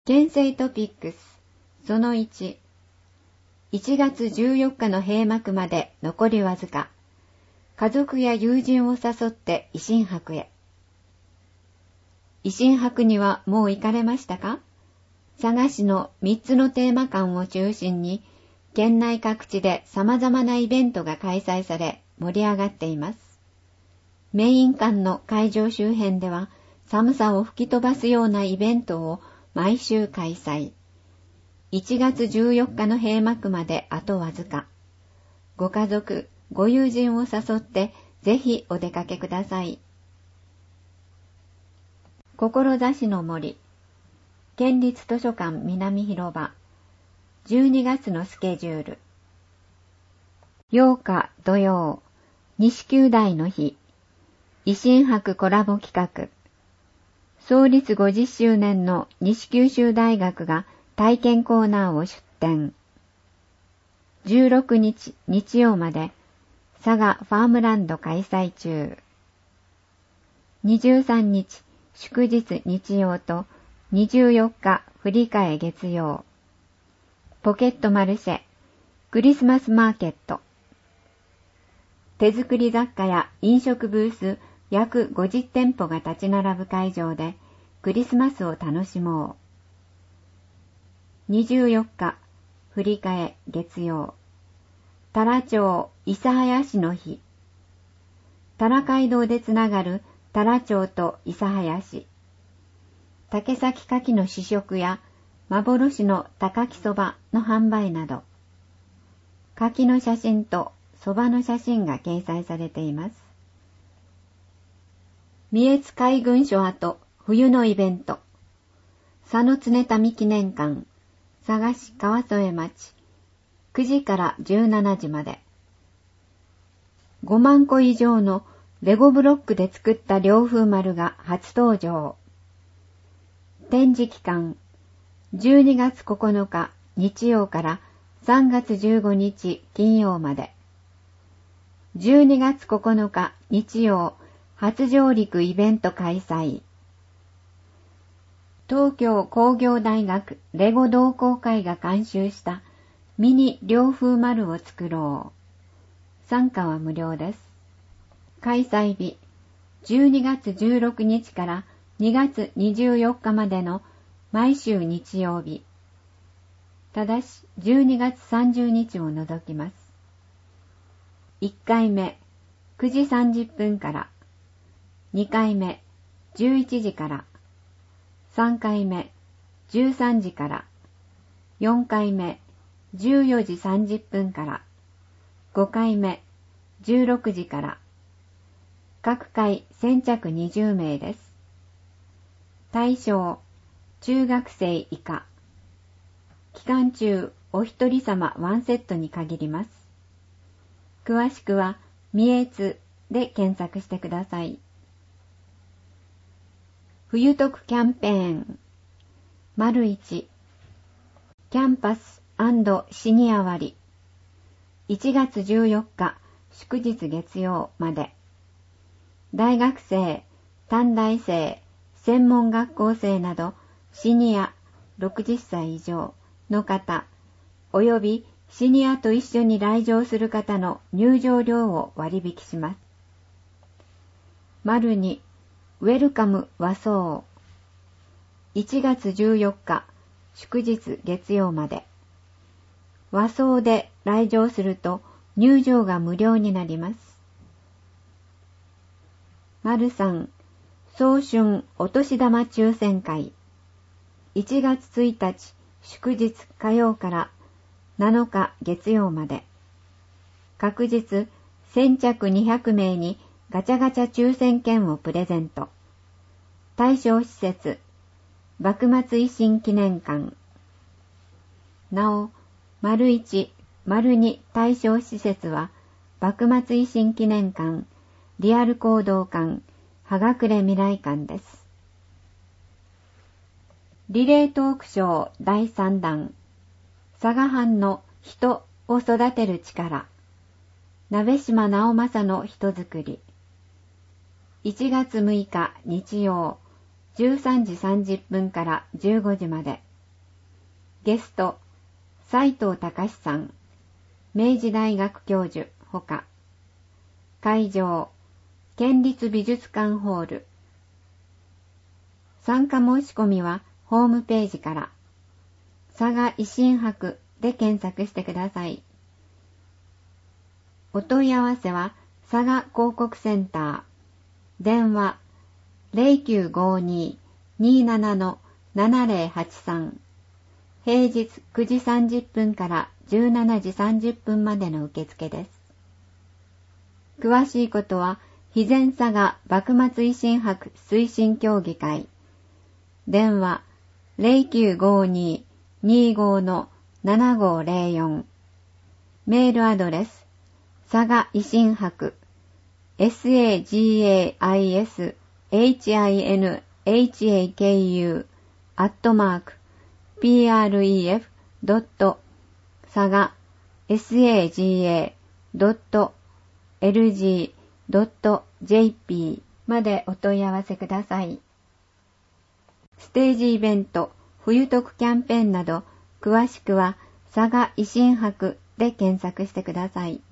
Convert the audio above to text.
県政トピックスその1、1月14日の閉幕まで残りわずか。家族や友人を誘って維新博へ。維新博にはもう行かれましたか？佐賀市の3つのテーマ館を中心に、県内各地で様々なイベントが開催され盛り上がっています。メイン館の会場周辺では、寒さを吹き飛ばすようなイベントを毎週開催。1月14日の閉幕まであとわずか。ご家族、ご友人を誘ってぜひお出かけください。志の森、県立図書館南広場、12月のスケジュール。8日土曜、西九大の日、維新博コラボ企画。創立50周年の西九州大学が体験コーナーを出展。16日日曜まで佐賀ファームランド開催中。23日祝日日曜と24日振り替え月曜。ポケットマルシェクリスマスマーケット。手作り雑貨や飲食ブース約50店舗が立ち並ぶ会場でクリスマスを楽しもう。24日振り替え月曜。太良町諫早市の日。太良街道でつながる太良町と諫早市。竹崎牡蠣の試食や幻の高木そばの販売など、牡蠣の写真とそばの写真が掲載されています。三重津海軍署跡冬のイベント、佐野常民記念館、佐賀市川添町、9時から17時まで。5万個以上のレゴブロックで作った涼風丸が初登場。展示期間、12月9日日曜から3月15日金曜まで。12月9日日曜、初上陸イベント開催。東京工業大学レゴ同好会が監修したミニ涼風丸を作ろう。参加は無料です。開催日、12月16日から2月24日までの毎週日曜日。ただし12月30日を除きます。1回目、9時30分から。2回目、11時から。3回目、13時から。4回目、14時30分から。5回目、16時から。各回先着20名です。対象、中学生以下。期間中、お一人様ワンセットに限ります。詳しくは、三重津で検索してください。冬得キャンペーン。1、キャンパス&シニア割。1月14日、祝日月曜まで。大学生、短大生、専門学校生など、シニア60歳以上の方、およびシニアと一緒に来場する方の入場料を割引します。2、ウェルカム和装。1月14日、祝日月曜まで。和装で来場すると入場が無料になります。3、早春お年玉抽選会。1月1日、祝日火曜から7日月曜まで。各日先着200名にガチャガチャ抽選券をプレゼント。対象施設、幕末維新記念館。なお、1、2対象施設は、幕末維新記念館、リアル行動館、はがくれ未来館です。リレートークショー第3弾、佐賀藩の人を育てる力、鍋島直政の人づくり。1月6日日曜、13時30分から15時まで。 ゲスト、斉藤隆さん、明治大学教授ほか。会場、県立美術館ホール。参加申し込みはホームページから、佐賀維新博で検索してください。お問い合わせは佐賀広告センター、電話 0952-27-7083、平日9時30分から17時30分までの受付です。詳しいことは、肥前佐賀幕末維新博推進協議会、電話 0952-25-7504、メールアドレス、佐賀維新博、saghinhaku、saga.lg.jp までお問い合わせください。ステージイベント、冬徳キャンペーンなど、詳しくは佐賀維新博で検索してください。